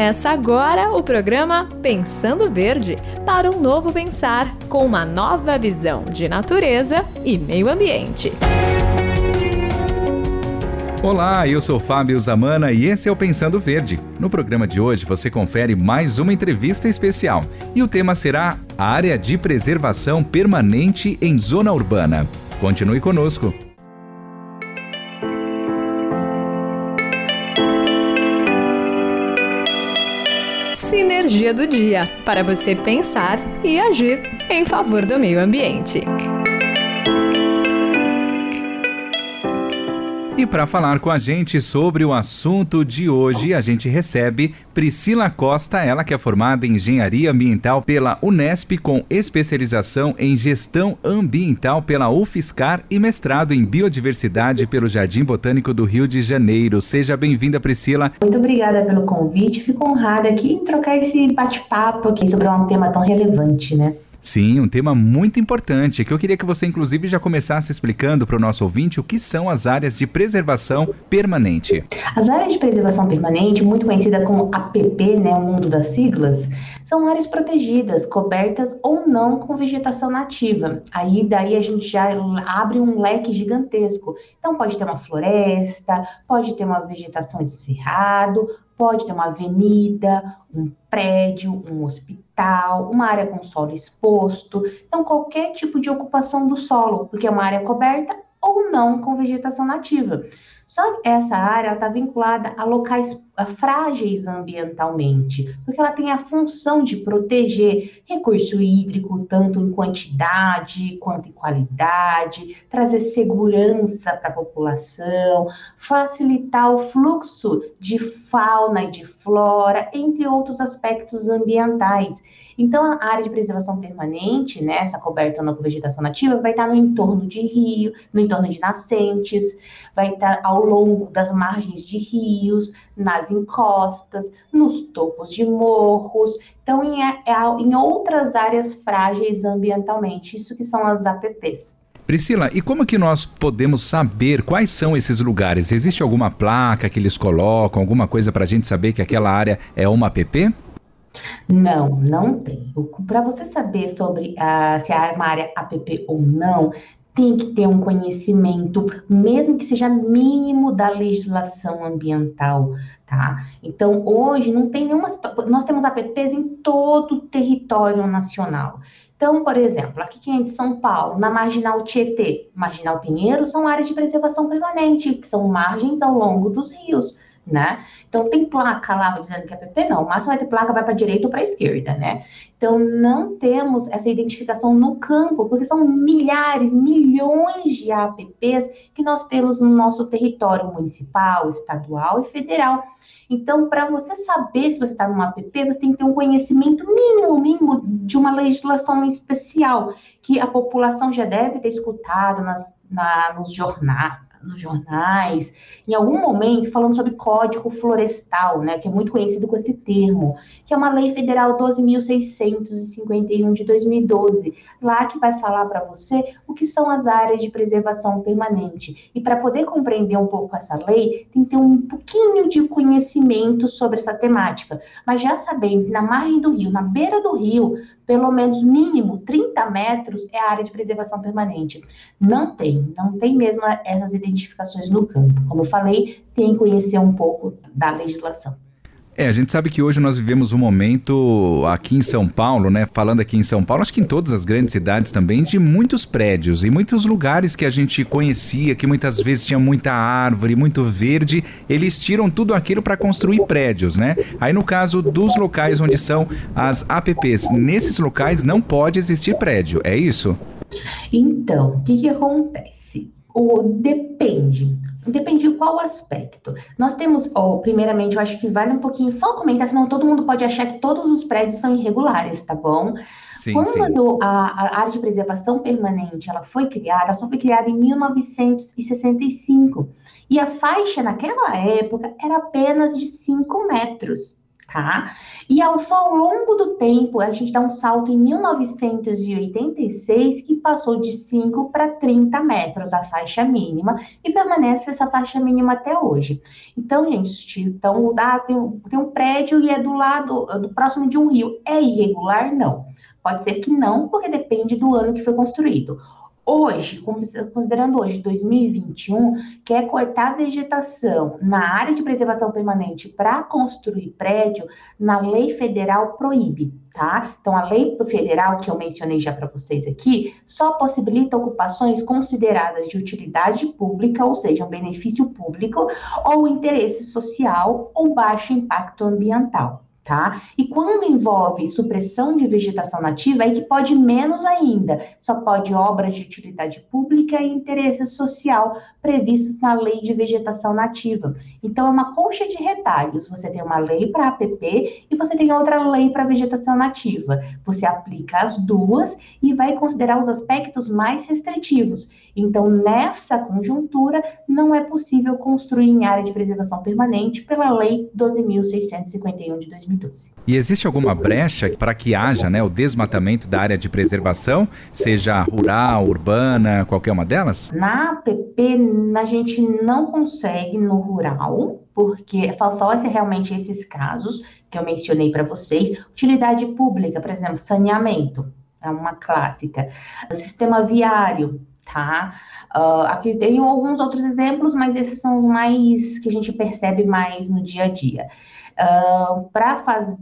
Começa agora o programa Pensando Verde, para um novo pensar, com uma nova visão de natureza e meio ambiente. Olá, eu sou Fábio Zamana e esse é o Pensando Verde. No programa de hoje você confere mais uma entrevista especial e o tema será a área de preservação permanente em zona urbana. Continue conosco. Sinergia do dia, para você pensar e agir em favor do meio ambiente. E para falar com a gente sobre o assunto de hoje, a gente recebe Priscila Costa, ela que é formada em Engenharia Ambiental pela Unesp, com especialização em Gestão Ambiental pela UFSCar e mestrado em Biodiversidade pelo Jardim Botânico do Rio de Janeiro. Seja bem-vinda, Priscila. Muito obrigada pelo convite, fico honrada aqui em trocar esse bate-papo aqui sobre um tema tão relevante, né? Sim, um tema muito importante, que eu queria que você, inclusive, já começasse explicando para o nosso ouvinte o que são as áreas de preservação permanente. As áreas de preservação permanente, muito conhecida como APP, né, o mundo das siglas, são áreas protegidas, cobertas ou não com vegetação nativa. Daí a gente já abre um leque gigantesco. Então pode ter uma floresta, pode ter uma vegetação de cerrado, pode ter uma avenida, um prédio, um hospital, uma área com solo exposto. Então, qualquer tipo de ocupação do solo, porque é uma área coberta ou não com vegetação nativa. Só que essa área está vinculada a locais frágeis ambientalmente, porque ela tem a função de proteger recurso hídrico, tanto em quantidade quanto em qualidade, trazer segurança para a população, facilitar o fluxo de fauna e de flora, entre outros aspectos ambientais. Então, a área de preservação permanente, né, essa coberta não com vegetação nativa, vai estar no entorno de rio, no entorno de nascentes, vai estar ao longo das margens de rios, nas encostas, nos topos de morros, então em outras áreas frágeis ambientalmente, isso que são as APPs. Priscila, e como que nós podemos saber quais são esses lugares? Existe alguma placa que eles colocam, alguma coisa para a gente saber que aquela área é uma APP? Não tem. Para você saber sobre se é uma área APP ou não, tem que ter um conhecimento, mesmo que seja mínimo, da legislação ambiental, tá? Então, hoje não tem nenhuma... Nós temos APPs em todo o território nacional. Então, por exemplo, aqui em São Paulo, na Marginal Tietê, Marginal Pinheiro, são áreas de preservação permanente, que são margens ao longo dos rios, né? Então, tem placa lá dizendo que é APP? Não, o máximo vai ter placa, vai para a direita ou para a esquerda, né? Então, não temos essa identificação no campo, porque são milhares, milhões de APPs que nós temos no nosso território municipal, estadual e federal. Então, para você saber se você está numa APP, você tem que ter um conhecimento mínimo de uma legislação especial, que a população já deve ter escutado nos jornais, em algum momento, falando sobre Código Florestal, né, que é muito conhecido com esse termo, que é uma lei federal 12.651 de 2012, lá que vai falar para você o que são as áreas de preservação permanente. E para poder compreender um pouco essa lei, tem que ter um pouquinho de conhecimento sobre essa temática. Mas já sabendo que na margem do rio, na beira do rio, pelo menos mínimo 30 metros é a área de preservação permanente. Não tem mesmo essas identificações no campo. Como eu falei, tem que conhecer um pouco da legislação. A gente sabe que hoje nós vivemos um momento aqui em São Paulo, né? Falando aqui em São Paulo, acho que em todas as grandes cidades também, de muitos prédios e muitos lugares que a gente conhecia, que muitas vezes tinha muita árvore, muito verde, eles tiram tudo aquilo para construir prédios, né? Aí no caso dos locais onde são as APPs, nesses locais não pode existir prédio, é isso? Então, o que acontece? Depende de qual aspecto. Nós temos, primeiramente, eu acho que vale um pouquinho só comentar, senão todo mundo pode achar que todos os prédios são irregulares, tá bom? Sim. Quando a área de preservação permanente ela só foi criada em 1965. E a faixa naquela época era apenas de 5 metros. tá? E ao longo do tempo, a gente dá um salto em 1986, que passou de 5 para 30 metros a faixa mínima, e permanece essa faixa mínima até hoje. Então, gente, tem um prédio e é próximo de um rio. É irregular? Não. Pode ser que não, porque depende do ano que foi construído. Hoje, considerando hoje 2021, quer cortar vegetação na área de preservação permanente para construir prédio, na lei federal proíbe, tá? Então, a lei federal que eu mencionei já para vocês aqui, só possibilita ocupações consideradas de utilidade pública, ou seja, um benefício público, ou interesse social ou baixo impacto ambiental. Tá? E quando envolve supressão de vegetação nativa, aí que pode menos ainda, só pode obras de utilidade pública e interesse social previstos na lei de vegetação nativa. Então, é uma colcha de retalhos. Você tem uma lei para APP e você tem outra lei para vegetação nativa. Você aplica as duas e vai considerar os aspectos mais restritivos. Então, nessa conjuntura, não é possível construir em área de preservação permanente pela Lei 12.651 de 2012. E existe alguma brecha para que haja, né, o desmatamento da área de preservação, seja rural, urbana, qualquer uma delas? Na APP, a gente não consegue no rural, porque faltam realmente esses casos que eu mencionei para vocês. Utilidade pública, por exemplo, saneamento, é uma clássica. Sistema viário, tá? Aqui tem alguns outros exemplos, mas esses são os mais que a gente percebe mais no dia a dia. Para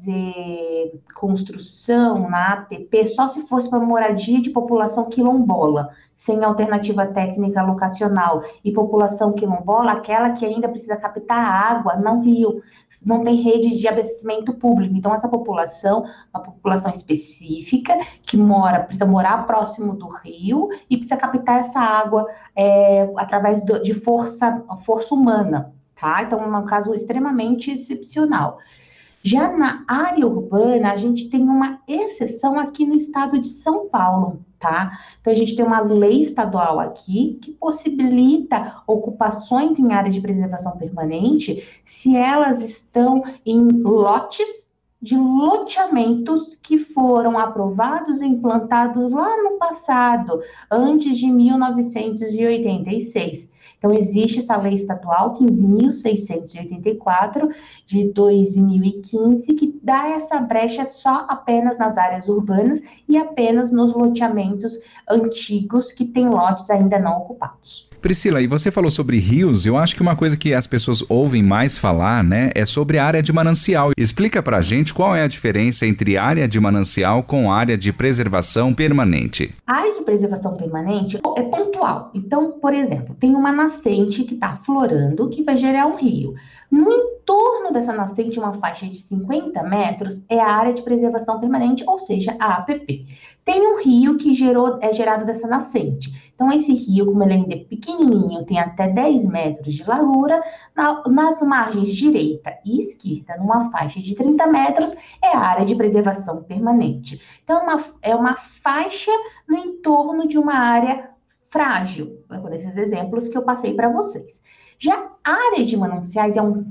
fazer construção na APP, só se fosse para moradia de população quilombola, sem alternativa técnica locacional. E população quilombola, aquela que ainda precisa captar água, não rio, não tem rede de abastecimento público. Então, essa população, uma população específica, que precisa morar próximo do rio e precisa captar essa água através de força humana. Tá? Então, é um caso extremamente excepcional. Já na área urbana, a gente tem uma exceção aqui no estado de São Paulo, tá? Então, a gente tem uma lei estadual aqui que possibilita ocupações em área de preservação permanente se elas estão em lotes de loteamentos que foram aprovados e implantados lá no passado, antes de 1986. Então, existe essa lei estadual 15.684 de 2015, que dá essa brecha só apenas nas áreas urbanas e apenas nos loteamentos antigos que têm lotes ainda não ocupados. Priscila, e você falou sobre rios, eu acho que uma coisa que as pessoas ouvem mais falar, né, é sobre a área de manancial. Explica pra gente qual é a diferença entre área de manancial com área de preservação permanente. A área de preservação permanente é pontual. Então, por exemplo, tem uma nascente que está aflorando, que vai gerar um rio. No entorno dessa nascente, uma faixa de 50 metros, é a área de preservação permanente, ou seja, a APP. Tem um rio que é gerado dessa nascente. Então, esse rio, como ele ainda é pequenininho, tem até 10 metros de largura, nas margens direita e esquerda, numa faixa de 30 metros, é a área de preservação permanente. Então, é uma faixa no entorno de uma área frágil, com esses exemplos que eu passei para vocês. Já a área de mananciais é um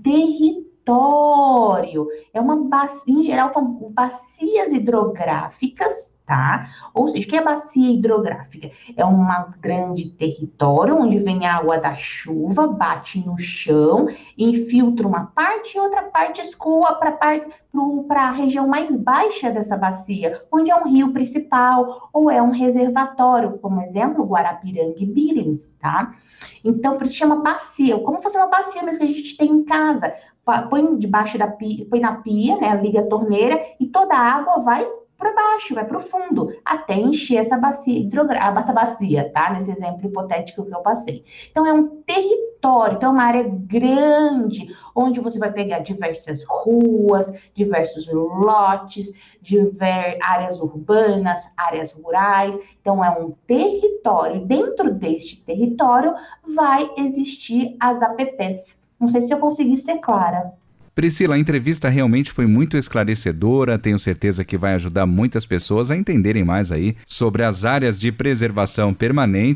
território, em geral, são bacias hidrográficas, tá? Ou seja, o que é bacia hidrográfica? É um grande território onde vem a água da chuva, bate no chão, infiltra uma parte e outra parte escoa para a região mais baixa dessa bacia, onde é um rio principal ou é um reservatório, como exemplo, Guarapiranga e Billings, tá? Então, por isso chama bacia, como fosse uma bacia mesmo que a gente tem em casa. Põe debaixo da pia, põe na pia, né? Liga a torneira e toda a água vai para baixo, vai para o fundo, até encher essa bacia, tá? Nesse exemplo hipotético que eu passei. Então, é um território, então é uma área grande, onde você vai pegar diversas ruas, diversos lotes, áreas urbanas, áreas rurais. Então, é um território. Dentro deste território, vai existir as APPs. Não sei se eu consegui ser clara. Priscila, a entrevista realmente foi muito esclarecedora, tenho certeza que vai ajudar muitas pessoas a entenderem mais aí sobre as áreas de preservação permanente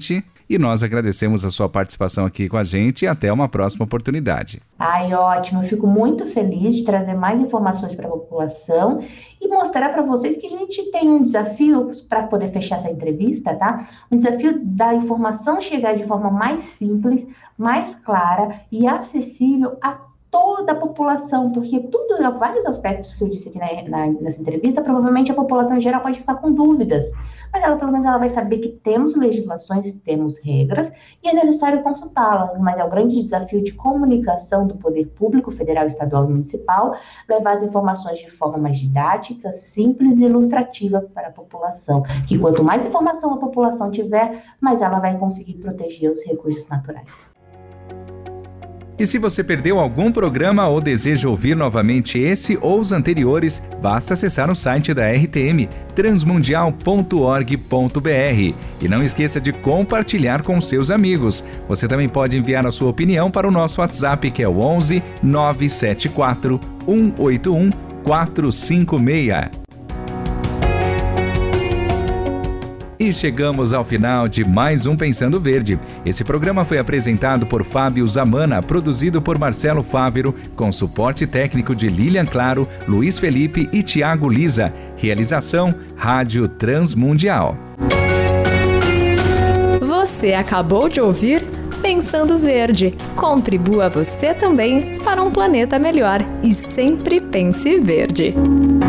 e nós agradecemos a sua participação aqui com a gente e até uma próxima oportunidade. Ai, ótimo, eu fico muito feliz de trazer mais informações para a população e mostrar para vocês que a gente tem um desafio para poder fechar essa entrevista, tá? Um desafio da informação chegar de forma mais simples, mais clara e acessível a toda a população, porque vários aspectos que eu disse aqui nessa entrevista, provavelmente a população em geral pode ficar com dúvidas, mas ela pelo menos ela vai saber que temos legislações, temos regras, e é necessário consultá-las, mas é o grande desafio de comunicação do poder público, federal, estadual e municipal, levar as informações de forma mais didática, simples e ilustrativa para a população, que quanto mais informação a população tiver, mais ela vai conseguir proteger os recursos naturais. E se você perdeu algum programa ou deseja ouvir novamente esse ou os anteriores, basta acessar o site da RTM, transmundial.org.br. E não esqueça de compartilhar com seus amigos. Você também pode enviar a sua opinião para o nosso WhatsApp, que é o 11 974 181 456. E chegamos ao final de mais um Pensando Verde. Esse programa foi apresentado por Fábio Zamana, produzido por Marcelo Fávero, com suporte técnico de Lilian Claro, Luiz Felipe e Tiago Lisa. Realização, Rádio Transmundial. Você acabou de ouvir Pensando Verde. Contribua você também para um planeta melhor e sempre pense verde.